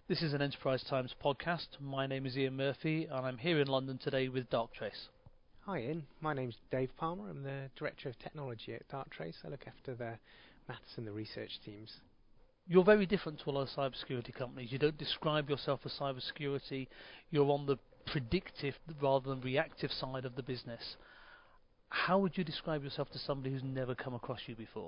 This is an Enterprise Times podcast. My name is Ian Murphy, and I'm here in London today with Darktrace. Hi Ian, my name's Dave Palmer. I'm the Director of Technology at Darktrace. I look after the maths and the research teams. You're very different to a lot of cybersecurity companies. You don't describe yourself as cybersecurity. You're on the predictive rather than reactive side of the business. How would you describe yourself to somebody who's never come across you before?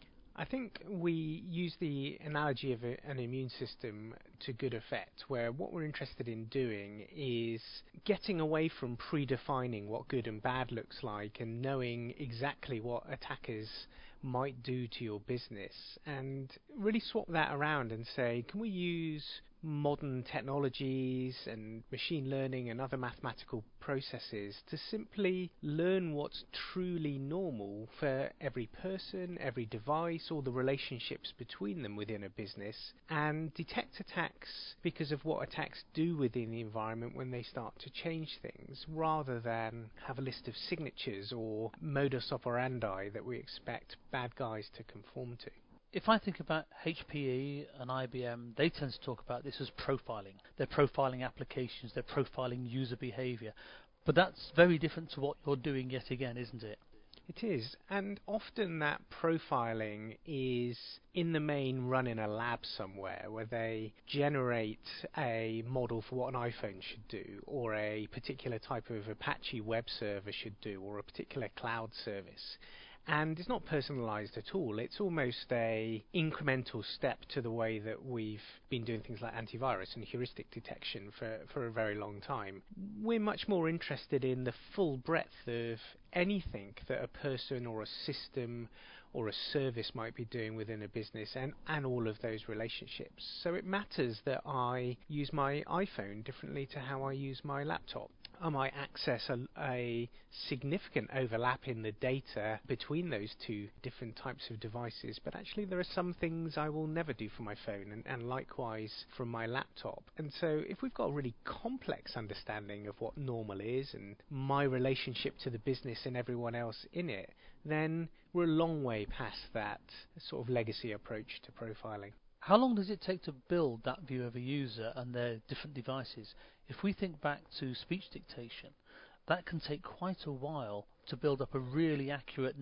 I think we use the analogy of an immune system to good effect, where what we're interested in doing is getting away from predefining what good and bad looks like and knowing exactly what attackers might do to your business, and really swap that around and say, can we use modern technologies and machine learning and other mathematical processes to simply learn what's truly normal for every person, every device, or the relationships between them within a business, and detect attacks because of what attacks do within the environment when they start to change things, rather than have a list of signatures or modus operandi that we expect bad guys to conform to. If I think about HPE and IBM, they tend to talk about this as profiling. They're profiling applications, they're profiling user behavior. But that's very different to what you're doing yet again, isn't it? It is, and often that profiling is in the main run in a lab somewhere where they generate a model for what an iPhone should do, or a particular type of Apache web server should do, or a particular cloud service. And it's not personalized at all. It's almost a incremental step to the way that we've been doing things like antivirus and heuristic detection for a very long time. We're much more interested in the full breadth of anything that a person or a system or a service might be doing within a business, and all of those relationships. So it matters that I use my iPhone differently to how I use my laptop. I might access a significant overlap in the data between those two different types of devices, but actually there are some things I will never do from my phone, and likewise from my laptop. And so if we've got a really complex understanding of what normal is and my relationship to the business and everyone else in it, then we're a long way past that sort of legacy approach to profiling. How long does it take to build that view of a user and their different devices? If we think back to speech dictation, that can take quite a while to build up a really accurate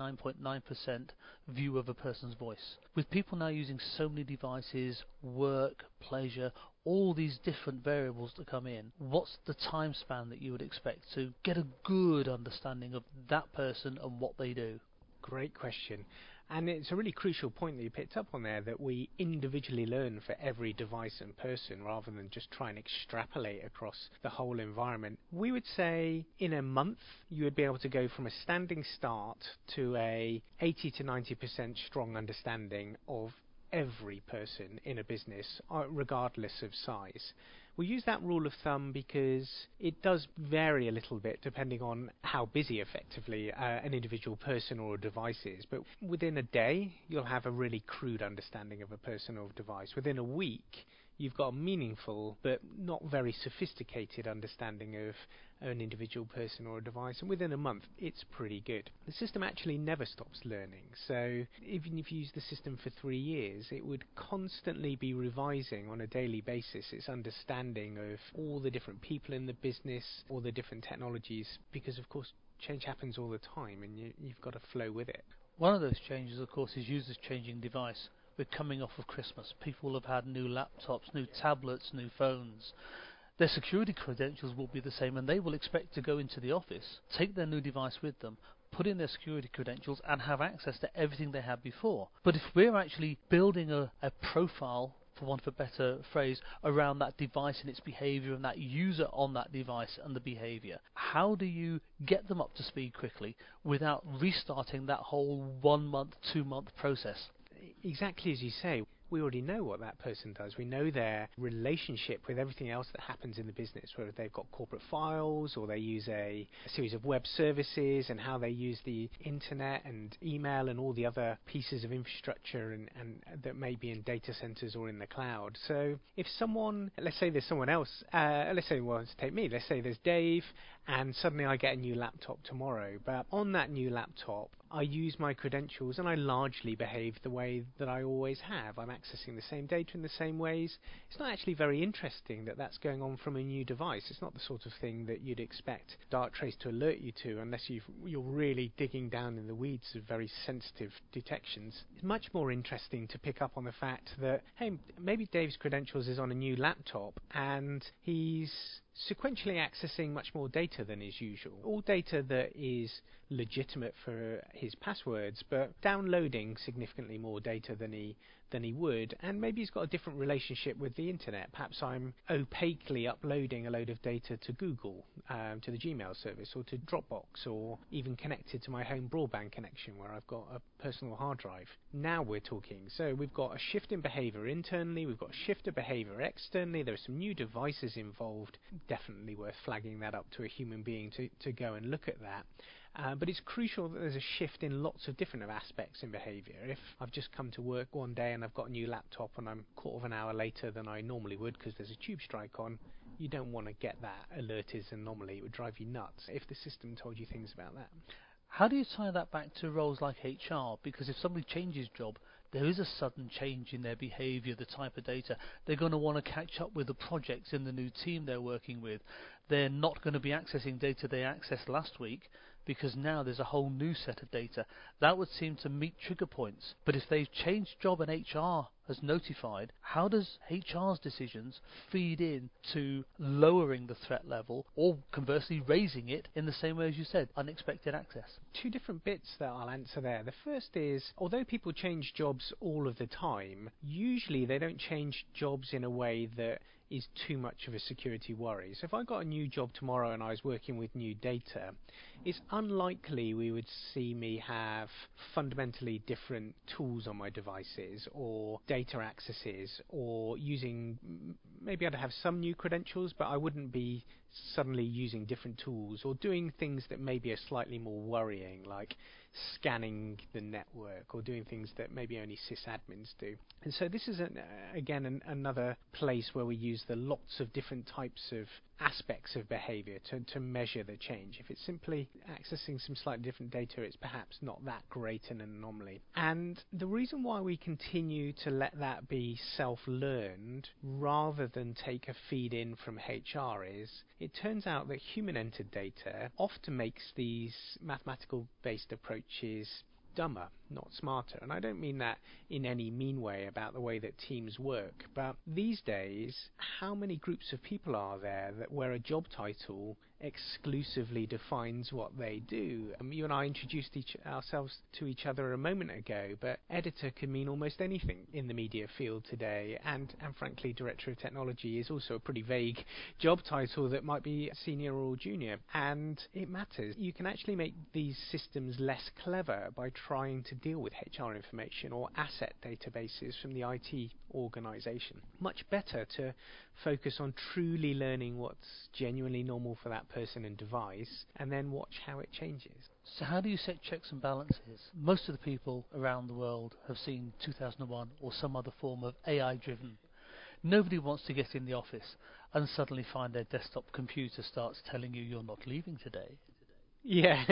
99.9% view of a person's voice. With people now using so many devices, work, pleasure, all these different variables that come in, what's the time span that you would expect to get a good understanding of that person and what they do? Great question. And it's a really crucial point that you picked up on there, that we individually learn for every device and person rather than just try and extrapolate across the whole environment. We would say in a month you would be able to go from a standing start to a 80 to 90% strong understanding of every person in a business, regardless of size. We use that rule of thumb because it does vary a little bit depending on how busy effectively an individual person or a device is. But within a day, you'll have a really crude understanding of a person or device. Within a week, you've got a meaningful but not very sophisticated understanding of an individual person or a device, and within a month it's pretty good. The system actually never stops learning, so even if you use the system for 3 years, it would constantly be revising on a daily basis its understanding of all the different people in the business, all the different technologies, because of course change happens all the time and you've got to flow with it. One of those changes, of course, is users changing device. We're coming off of Christmas. People have had new laptops, new tablets, new phones. Their security credentials will be the same, and they will expect to go into the office, take their new device with them, put in their security credentials, and have access to everything they had before. But if we're actually building a profile, for want of a better phrase, around that device and its behavior and that user on that device and the behavior, how do you get them up to speed quickly without restarting that whole 1 month, 2 month process? Exactly as you say. We already know what that person does. We know their relationship with everything else that happens in the business, whether they've got corporate files or they use a series of web services, and how they use the internet and email and all the other pieces of infrastructure and that may be in data centers or in the cloud. So if someone, let's say there's someone else, let's say, well, let's take me, let's say there's Dave, and suddenly I get a new laptop tomorrow, but on that new laptop I use my credentials and I largely behave the way that I always have. I'm accessing the same data in the same ways. It's not actually very interesting that that's going on from a new device. It's not the sort of thing that you'd expect Darktrace to alert you to unless you're really digging down in the weeds of very sensitive detections. It's much more interesting to pick up on the fact that, hey, maybe Dave's credentials is on a new laptop and he's sequentially accessing much more data than is usual. All data that is legitimate for his passwords, but downloading significantly more data than he would, and maybe he's got a different relationship with the internet. Perhaps I'm opaquely uploading a load of data to Google, to the Gmail service, or to Dropbox, or even connected to my home broadband connection where I've got a personal hard drive. Now we're talking. So we've got a shift in behavior internally, we've got a shift of behavior externally, there are some new devices involved. Definitely worth flagging that up to a human being to go and look at that. But it's crucial that there's a shift in lots of different aspects in behaviour. If I've just come to work one day and I've got a new laptop and I'm a quarter of an hour later than I normally would because there's a tube strike on, you don't want to get that alert as an anomaly. It would drive you nuts if the system told you things about that. How do you tie that back to roles like HR? Because if somebody changes job, there is a sudden change in their behaviour, the type of data. They're going to want to catch up with the projects in the new team they're working with. They're not going to be accessing data they accessed last week, because now there's a whole new set of data. That would seem to meet trigger points. But if they've changed job and HR has notified, how does HR's decisions feed in to lowering the threat level, or conversely raising it in the same way as you said, unexpected access? Two different bits that I'll answer there. The first is, although people change jobs all of the time, usually they don't change jobs in a way that is too much of a security worry. So if I got a new job tomorrow and I was working with new data, it's unlikely we would see me have fundamentally different tools on my devices or data accesses, or using, maybe I'd have some new credentials, but I wouldn't be suddenly using different tools or doing things that maybe are slightly more worrying, like scanning the network or doing things that maybe only sysadmins do. And so this is another place where we use the lots of different types of aspects of behavior to measure the change. If it's simply accessing some slightly different data, it's perhaps not that great an anomaly. And the reason why we continue to let that be self-learned rather than take a feed in from HR is, it turns out that human-entered data often makes these mathematical-based approaches dumber, not smarter. And I don't mean that in any mean way about the way that teams work, but these days, how many groups of people are there that where a job title exclusively defines what they do? You and I introduced ourselves to each other a moment ago, but editor can mean almost anything in the media field today, and frankly, director of technology is also a pretty vague job title that might be senior or junior, and it matters. You can actually make these systems less clever by trying to deal with HR information or asset databases from the IT organization. Much better to focus on truly learning what's genuinely normal for that person and device, and then watch how it changes. So how do you set checks and balances? Most of the people around the world have seen 2001 or some other form of AI-driven. Nobody wants to get in the office and suddenly find their desktop computer starts telling you you're not leaving today. Yeah,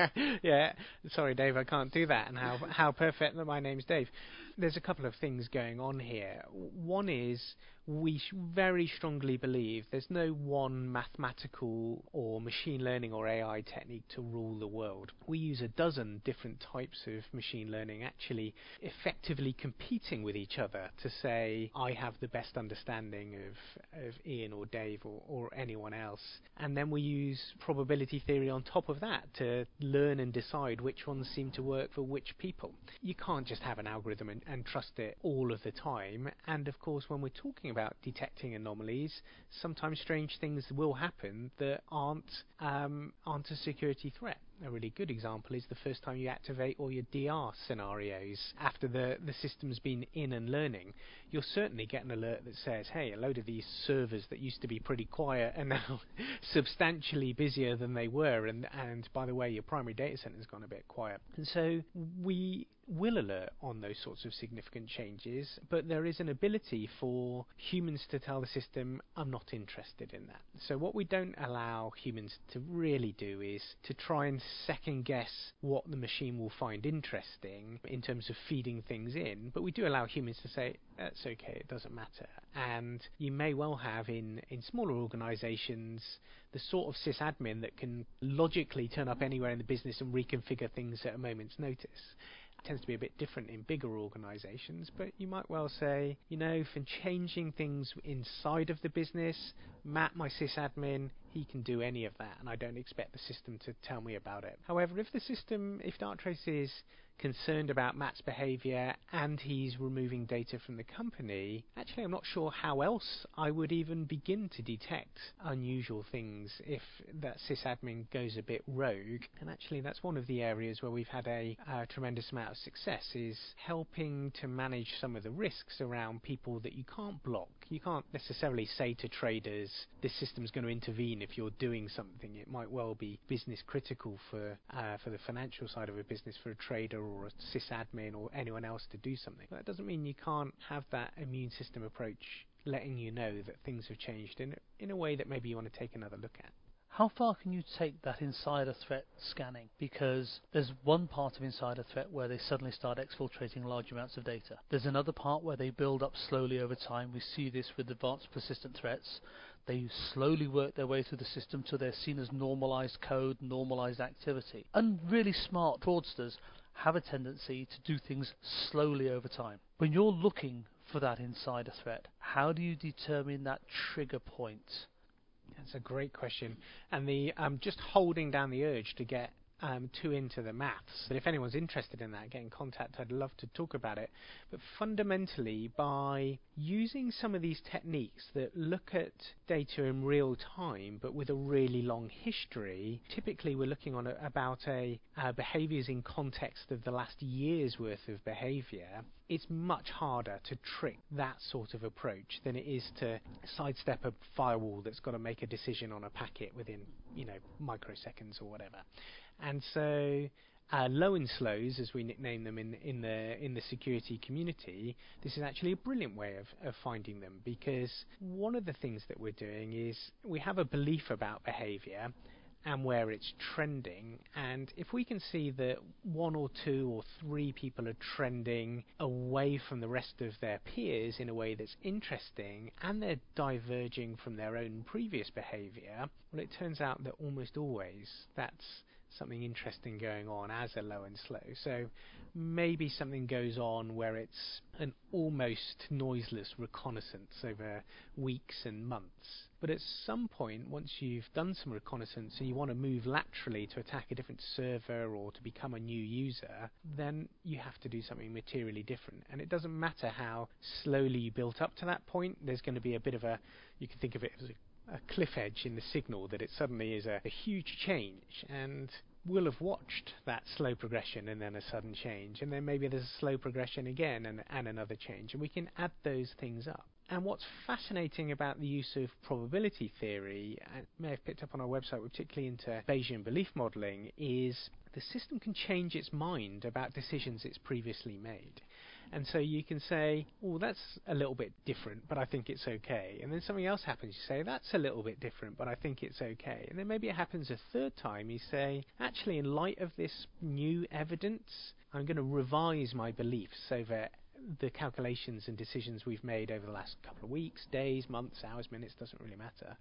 yeah. Sorry, Dave, I can't do that. And how perfect that my name's Dave. There's a couple of things going on here. One is, we very strongly believe there's no one mathematical or machine learning or AI technique to rule the world. We use a dozen different types of machine learning, actually effectively competing with each other to say, I have the best understanding of Ian or Dave or anyone else. And then we use probability theory on top of that to learn and decide which ones seem to work for which people. You can't just have an algorithm and trust it all of the time. And of course, when we're talking about detecting anomalies, sometimes strange things will happen that aren't a security threat. A really good example is the first time you activate all your DR scenarios after the system's been in and learning. You'll certainly get an alert that says, hey, a load of these servers that used to be pretty quiet are now substantially busier than they were, and by the way, your primary data center's gone a bit quiet. And so we will alert on those sorts of significant changes, but there is an ability for humans to tell the system, I'm not interested in that. So what we don't allow humans to really do is to try and second guess what the machine will find interesting in terms of feeding things in, but we do allow humans to say, that's okay, it doesn't matter. And you may well have in smaller organisations the sort of sysadmin that can logically turn up anywhere in the business and reconfigure things at a moment's notice. It tends to be a bit different in bigger organisations, but you might well say, for changing things inside of the business, Matt, my sysadmin, he can do any of that, and I don't expect the system to tell me about it. However, if Darktrace is concerned about Matt's behaviour and he's removing data from the company, actually I'm not sure how else I would even begin to detect unusual things if that sysadmin goes a bit rogue. And actually that's one of the areas where we've had a tremendous amount of success, is helping to manage some of the risks around people that you can't block. You can't necessarily say to traders, this system's going to intervene if you're doing something. It might well be business critical for the financial side of a business, for a trader or a sysadmin or anyone else to do something. That doesn't mean you can't have that immune system approach letting you know that things have changed in a way that maybe you want to take another look at. How far can you take that insider threat scanning? Because there's one part of insider threat where they suddenly start exfiltrating large amounts of data. There's another part where they build up slowly over time. We see this with advanced persistent threats. They slowly work their way through the system till they're seen as normalized code, normalized activity. And really smart fraudsters have a tendency to do things slowly over time. When you're looking for that insider threat, how do you determine that trigger point? That's a great question. And I'm just holding down the urge to get too into the maths. But if anyone's interested in that, get in contact. I'd love to talk about it. But fundamentally, by using some of these techniques that look at data in real time, but with a really long history, typically we're looking on about behaviours in context of the last year's worth of behaviour. It's much harder to trick that sort of approach than it is to sidestep a firewall that's got to make a decision on a packet within, microseconds or whatever. And so low and slows, as we nickname them in the security community, this is actually a brilliant way of finding them, because one of the things that we're doing is we have a belief about behaviour and where it's trending, and if we can see that one or two or three people are trending away from the rest of their peers in a way that's interesting, and they're diverging from their own previous behaviour, well, it turns out that almost always that's something interesting going on as a low and slow. So maybe something goes on where it's an almost noiseless reconnaissance over weeks and months. But at some point, once you've done some reconnaissance and you want to move laterally to attack a different server or to become a new user, then you have to do something materially different. And it doesn't matter how slowly you built up to that point, there's going to be a bit of you can think of it as a cliff edge in the signal, that it suddenly is a huge change, and we'll have watched that slow progression and then a sudden change, and then maybe there's a slow progression again and another change, and we can add those things up. And what's fascinating about the use of probability theory, I may have picked up on our website, we're particularly into Bayesian belief modelling, is the system can change its mind about decisions it's previously made. And so you can say, oh, that's a little bit different, but I think it's okay. And then something else happens, you say, that's a little bit different, but I think it's okay. And then maybe it happens a third time, you say, actually, in light of this new evidence, I'm going to revise my beliefs over the calculations and decisions we've made over the last couple of weeks, days, months, hours, minutes, doesn't really matter.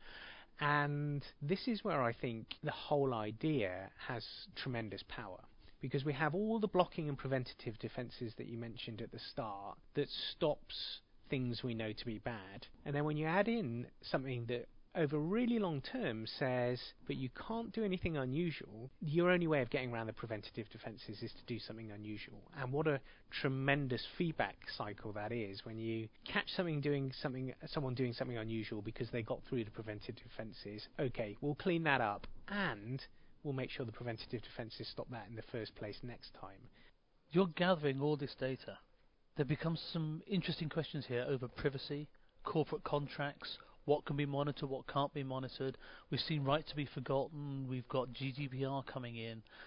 And this is where I think the whole idea has tremendous power, because we have all the blocking and preventative defences that you mentioned at the start that stops things we know to be bad. And then when you add in something that over really long term says, but you can't do anything unusual, your only way of getting around the preventative defences is to do something unusual. And what a tremendous feedback cycle that is, when you catch someone doing something unusual because they got through the preventative defences. Okay, we'll clean that up, and we'll make sure the preventative defences stop that in the first place next time. You're gathering all this data. There becomes some interesting questions here over privacy, corporate contracts, what can be monitored, what can't be monitored. We've seen right to be forgotten, we've got GDPR coming in.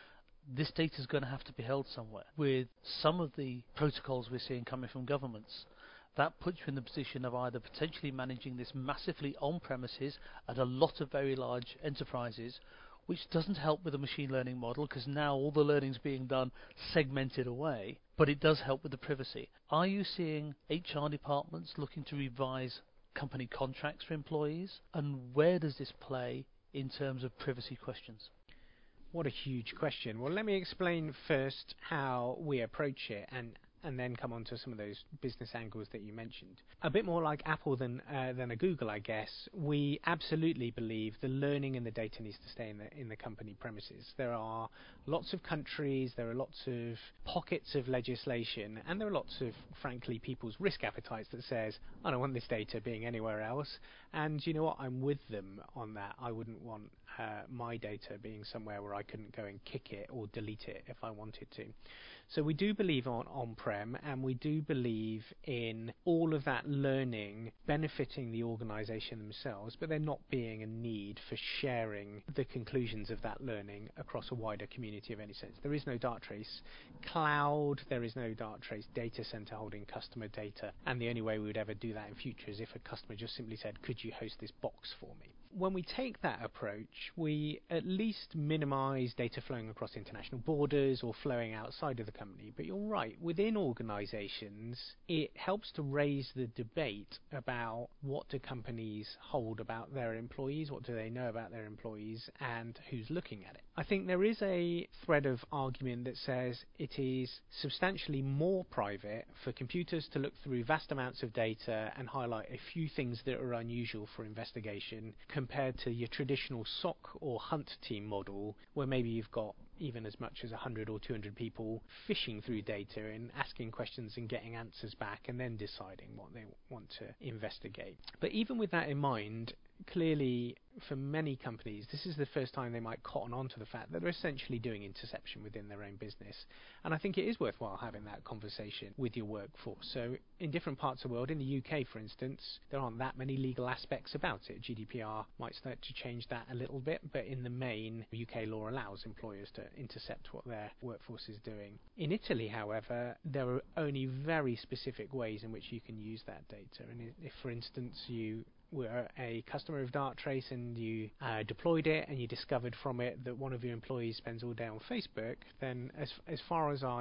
this data is going to have to be held somewhere. With some of the protocols we're seeing coming from governments, that puts you in the position of either potentially managing this massively on-premises at a lot of very large enterprises, which doesn't help with the machine learning model, because now all the learning's being done segmented away, but it does help with the privacy. Are you seeing HR departments looking to revise company contracts for employees? And where does this play in terms of privacy questions? What a huge question. Well, let me explain first how we approach it, and then come on to some of those business angles that you mentioned. A bit more like Apple than a Google, I guess. We absolutely believe the learning and the data needs to stay in the company premises. There are lots of countries, there are lots of pockets of legislation, and there are lots of, frankly, people's risk appetites that says, I don't want this data being anywhere else. And you know what? I'm with them on that. I wouldn't want my data being somewhere where I couldn't go and kick it or delete it if I wanted to. So we do believe on-prem, and we do believe in all of that learning benefiting the organisation themselves, but there not being a need for sharing the conclusions of that learning across a wider community of any sense. There is no Darktrace cloud, there is no Darktrace data centre holding customer data, and the only way we would ever do that in future is if a customer just simply said, could you host this box for me? When we take that approach, we at least minimise data flowing across international borders or flowing outside of the company. But you're right, within organisations, it helps to raise the debate about what do companies hold about their employees, what do they know about their employees, and who's looking at it. I think there is a thread of argument that says it is substantially more private for computers to look through vast amounts of data and highlight a few things that are unusual for investigation, compared to your traditional SOC or hunt team model, where maybe you've got even as much as 100 or 200 people fishing through data and asking questions and getting answers back and then deciding what they want to investigate. But even with that in mind, clearly for many companies this is the first time they might cotton on to the fact that they're essentially doing interception within their own business, and I think it is worthwhile having that conversation with your workforce. So in different parts of the world, in the UK for instance, there aren't that many legal aspects about it. GDPR might start to change that a little bit, but in the main UK law allows employers to intercept what their workforce is doing. In Italy, however, there are only very specific ways in which you can use that data, and if for instance you were a customer of Darktrace and you deployed it and you discovered from it that one of your employees spends all day on Facebook, then as far as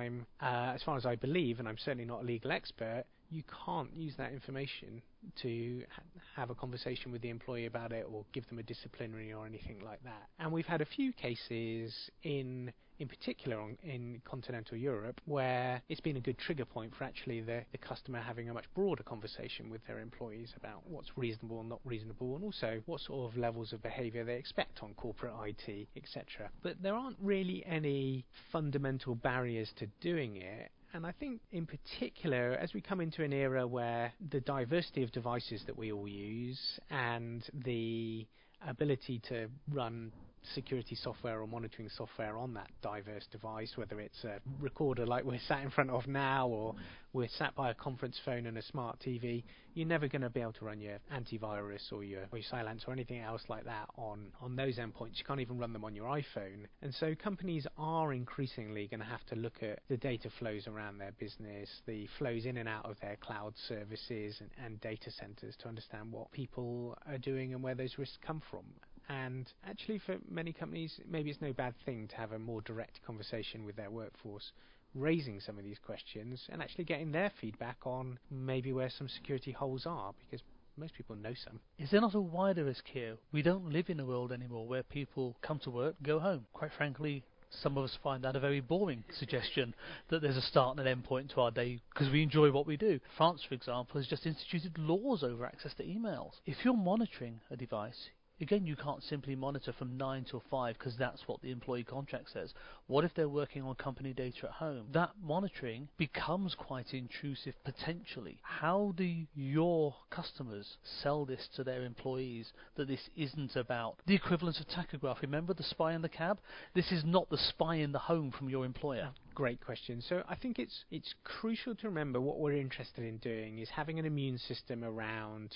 I believe, and I'm certainly not a legal expert, you can't use that information to have a conversation with the employee about it or give them a disciplinary or anything like that. And we've had a few cases in particular in continental Europe where it's been a good trigger point for actually the customer having a much broader conversation with their employees about what's reasonable and not reasonable, and also what sort of levels of behaviour they expect on corporate IT, etc. But there aren't really any fundamental barriers to doing it. And I think in particular, as we come into an era where the diversity of devices that we all use and the ability to run security software or monitoring software on that diverse device, whether it's a recorder like we're sat in front of now or we're sat by a conference phone and a smart TV, you're never going to be able to run your antivirus or your Cylance or anything else like that on those endpoints. You can't even run them on your iPhone. And so companies are increasingly going to have to look at the data flows around their business, the flows in and out of their cloud services and data centers to understand what people are doing and where those risks come from. And actually for many companies, maybe it's no bad thing to have a more direct conversation with their workforce, raising some of these questions and actually getting their feedback on maybe where some security holes are, because most people know some. Is there not a wider risk here? We don't live in a world anymore where people come to work, go home. Quite frankly, some of us find that a very boring suggestion, that there's a start and an end point to our day because we enjoy what we do. France, for example, has just instituted laws over access to emails. If you're monitoring a device, again, you can't simply monitor from 9 till 5 because that's what the employee contract says. What if they're working on company data at home? That monitoring becomes quite intrusive potentially. How do your customers sell this to their employees, that this isn't about the equivalent of tachograph? Remember the spy in the cab? This is not the spy in the home from your employer. Great question. So I think it's crucial to remember what we're interested in doing is having an immune system around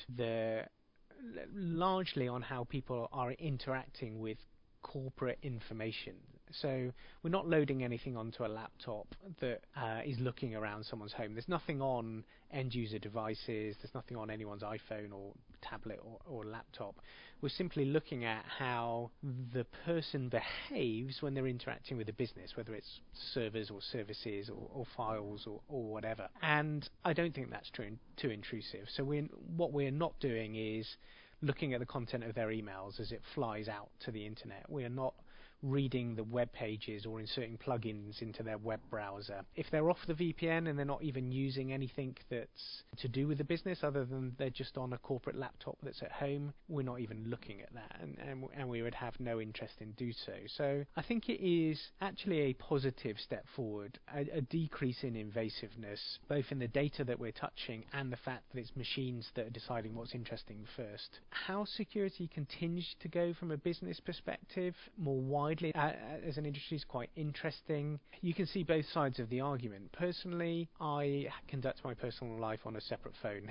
largely on how people are interacting with corporate information. So we're not loading anything onto a laptop that is looking around someone's home. There's nothing on end-user devices. There's nothing on anyone's iPhone or tablet or laptop. We're simply looking at how the person behaves when they're interacting with the business, whether it's servers or services or files or whatever. And I don't think that's too intrusive. So what we're not doing is looking at the content of their emails as it flies out to the internet. We are not reading the web pages or inserting plugins into their web browser. If they're off the VPN and they're not even using anything that's to do with the business other than they're just on a corporate laptop that's at home, we're not even looking at that, and we would have no interest in do so. So I think it is actually a positive step forward, a decrease in invasiveness, both in the data that we're touching and the fact that it's machines that are deciding what's interesting first. How security continues to go from a business perspective more widely as an industry is quite interesting. You can see both sides of the argument. Personally, I conduct my personal life on a separate phone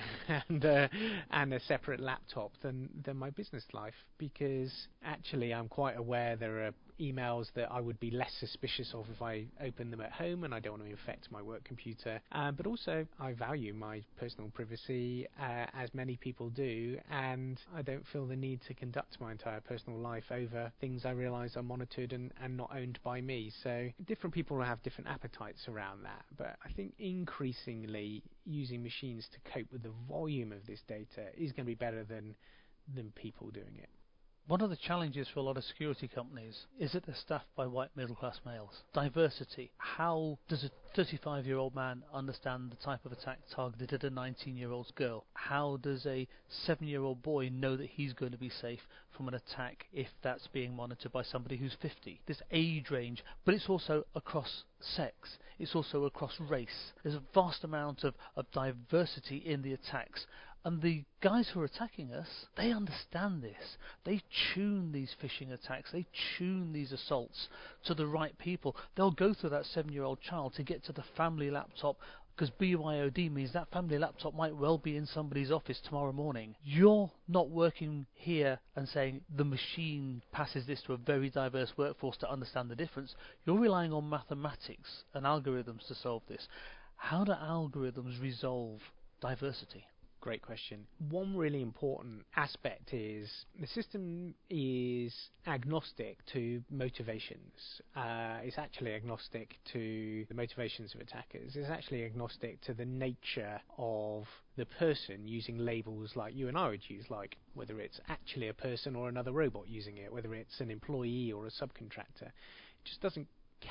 and a separate laptop than my business life, because actually I'm quite aware there are emails that I would be less suspicious of if I open them at home, and I don't want to infect my work computer. But also, I value my personal privacy, as many people do, and I don't feel the need to conduct my entire personal life over things I realise are monitored and not owned by me. So different people will have different appetites around that, but I think increasingly using machines to cope with the volume of this data is going to be better than people doing it. One of the challenges for a lot of security companies is that they're staffed by white middle-class males. Diversity. How does a 35-year-old man understand the type of attack targeted at a 19-year-old girl? How does a 7-year-old boy know that he's going to be safe from an attack if that's being monitored by somebody who's 50? This age range, but it's also across sex. It's also across race. There's a vast amount of diversity in the attacks. And the guys who are attacking us, they understand this. They tune these phishing attacks. They tune these assaults to the right people. They'll go through that 7-year-old child to get to the family laptop, because BYOD means that family laptop might well be in somebody's office tomorrow morning. You're not working here and saying the machine passes this to a very diverse workforce to understand the difference. You're relying on mathematics and algorithms to solve this. How do algorithms resolve diversity? Great question. One really important aspect is the system is agnostic to motivations. It's actually agnostic to the motivations of attackers. It's actually agnostic to the nature of the person using labels like you and I would use, like whether it's actually a person or another robot using it, whether it's an employee or a subcontractor. It just doesn't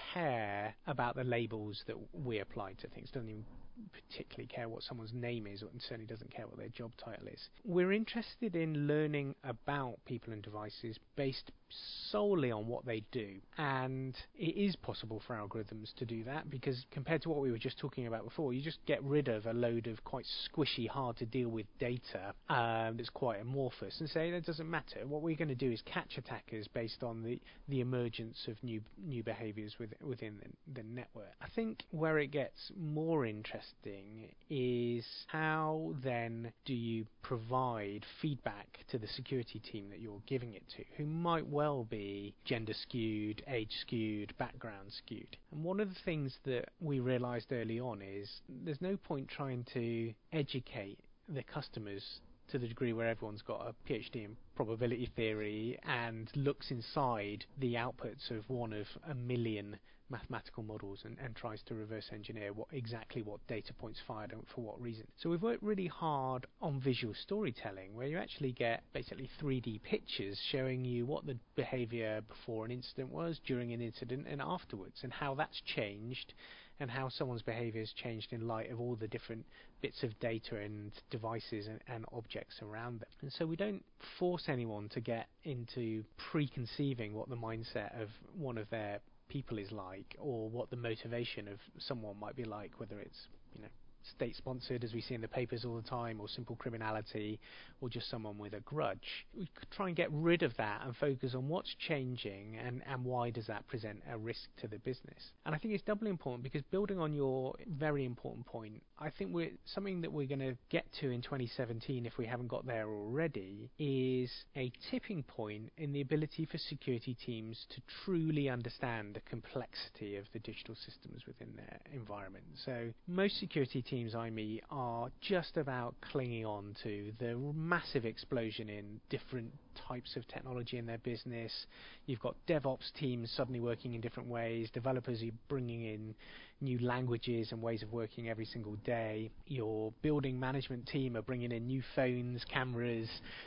care about the labels that we apply to things. It doesn't even particularly care what someone's name is, and certainly doesn't care what their job title is. We're interested in learning about people and devices based solely on what they do, and it is possible for algorithms to do that, because compared to what we were just talking about before, you just get rid of a load of quite squishy, hard to deal with data that's quite amorphous, and say that doesn't matter. What we're going to do is catch attackers based on the emergence of new behaviours within the network. I think where it gets more interesting is how then do you provide feedback to the security team that you're giving it to, who might well be gender skewed, age skewed, background skewed. And one of the things that we realised early on is there's no point trying to educate the customers to the degree where everyone's got a PhD in probability theory and looks inside the outputs of one of a million mathematical models and tries to reverse engineer what data points fired and for what reason. So we've worked really hard on visual storytelling, where you actually get basically 3D pictures showing you what the behavior before an incident was, during an incident, and afterwards, and how that's changed, and how someone's behavior has changed in light of all the different bits of data and devices and objects around them. And so we don't force anyone to get into preconceiving what the mindset of one of their people is like, or what the motivation of someone might be like, whether it's state-sponsored, as we see in the papers all the time, or simple criminality, or just someone with a grudge. We could try and get rid of that and focus on what's changing and why does that present a risk to the business. And I think it's doubly important because, building on your very important point, I think something that we're going to get to in 2017, if we haven't got there already, is a tipping point in the ability for security teams to truly understand the complexity of the digital systems within their environment. So most security teams I meet are just about clinging on to the massive explosion in different types of technology in their business. You've got DevOps teams suddenly working in different ways, developers are bringing in new languages and ways of working every single day. Your building management team are bringing in new phones, cameras,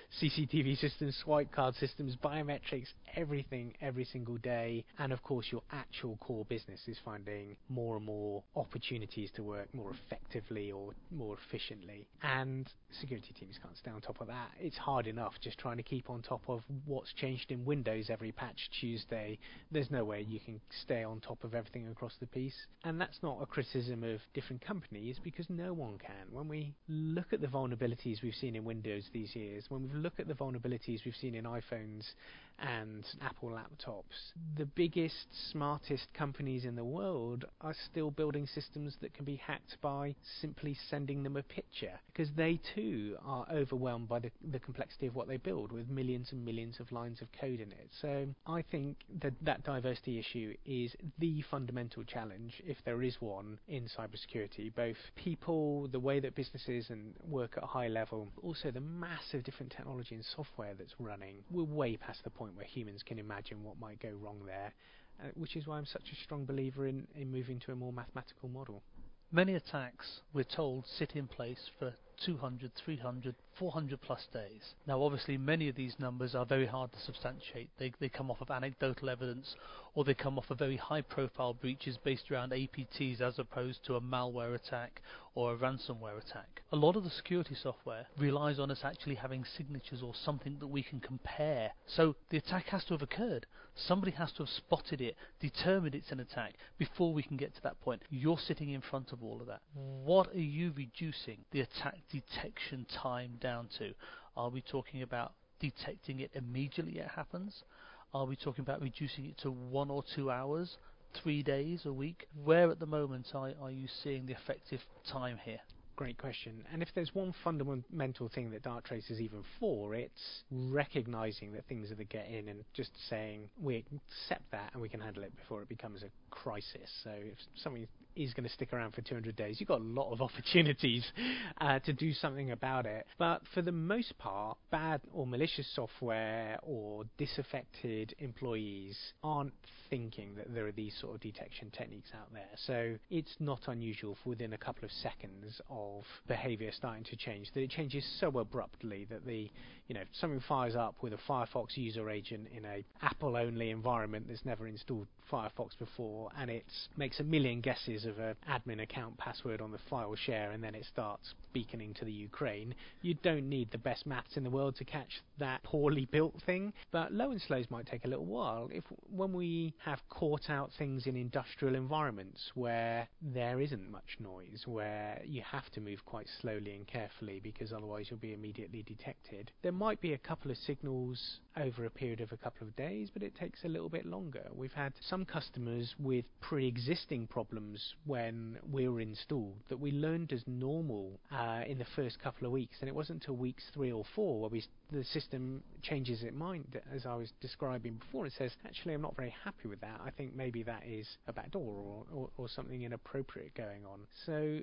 CCTV systems, swipe card systems, biometrics, everything every single day. And of course your actual core business is finding more and more opportunities to work more effectively or more efficiently, and security teams can't stay on top of that. It's hard enough just trying to keep on top of what's changed in Windows every patch Tuesday. There's no way you can stay on top of everything across the piece, and that's not a criticism of different companies, because no one can. When we look at the vulnerabilities we've seen in Windows these years, when we look at the vulnerabilities we've seen in iPhones and Apple laptops, the biggest, smartest companies in the world are still building systems that can be hacked by simply sending them a picture, because they too are overwhelmed by the complexity of what they build, with millions and millions of lines of code in it. So I think that diversity issue is the fundamental challenge, if there is one, in cybersecurity. Both people, the way that businesses and work at a high level, but also the massive different technology and software that's running. We're way past the point where humans can imagine what might go wrong there, which is why I'm such a strong believer in moving to a more mathematical model. Many attacks, we're told, sit in place for 200, 300, 400 plus days. Now obviously many of these numbers are very hard to substantiate. They come off of anecdotal evidence, or they come off of very high profile breaches based around APTs as opposed to a malware attack or a ransomware attack. A lot of the security software relies on us actually having signatures or something that we can compare. So the attack has to have occurred. Somebody has to have spotted it, determined it's an attack, before we can get to that point. You're sitting in front of all of that. What are you reducing the attack detection time down to? Are we talking about detecting it immediately it happens? Are we talking about reducing it to 1 or 2 hours, 3 days, a week? Where at the moment are you seeing the effective time here? Great question. And if there's one fundamental thing that Darktrace is even for, it's recognizing that things are the get in and just saying we accept that and we can handle it before it becomes a crisis. So if something is going to stick around for 200 days, you've got a lot of opportunities to do something about it. But for the most part, bad or malicious software or disaffected employees aren't thinking that there are these sort of detection techniques out there. So it's not unusual for within a couple of seconds of behavior starting to change, that it changes so abruptly that something fires up with a Firefox user agent in a Apple only environment that's never installed Firefox before, and it makes a million guesses of an admin account password on the file share, and then it starts beaconing to the Ukraine. You don't need the best maths in the world to catch that poorly built thing, but low and slows might take a little while. When we have caught out things in industrial environments where there isn't much noise, where you have to move quite slowly and carefully because otherwise you'll be immediately detected, there might be a couple of signals over a period of a couple of days, but it takes a little bit longer. We've had some customers with pre-existing problems when we were installed that we learned as normal in the first couple of weeks, and it wasn't until weeks 3 or 4 where the system changes its mind, as I was describing before, and says, actually I'm not very happy with that. I think maybe that is a backdoor or something inappropriate going on. So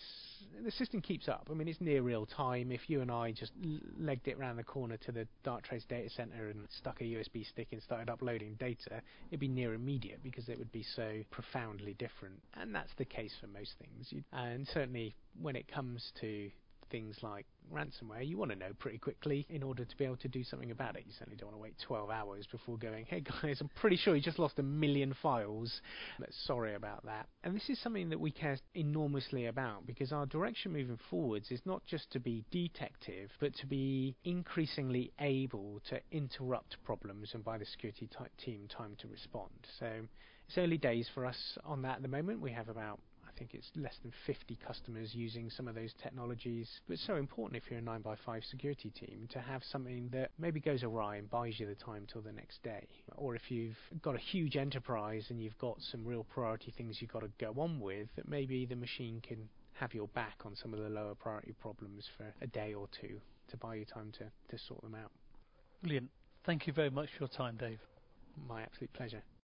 the system keeps up. I mean, it's near real time. If you and I just legged it around the corner to the Darktrace data center and stuck a USB stick and started uploading data, it'd be near immediate because it would be so profoundly different. And that's the case for most things. And certainly when it comes to things like ransomware, you want to know pretty quickly in order to be able to do something about it. You certainly don't want to wait 12 hours before going, hey guys, I'm pretty sure you just lost 1 million files. Sorry about that. And this is something that we care enormously about, because our direction moving forwards is not just to be detective, but to be increasingly able to interrupt problems and buy the security team time to respond. So it's early days for us on that at the moment. We have about, I think it's less than 50 customers using some of those technologies. But it's so important if you're a 9x5 security team to have something that maybe goes awry and buys you the time till the next day. Or if you've got a huge enterprise and you've got some real priority things you've got to go on with, that maybe the machine can have your back on some of the lower priority problems for a day or two to buy you time to sort them out. Brilliant. Thank you very much for your time, Dave. My absolute pleasure.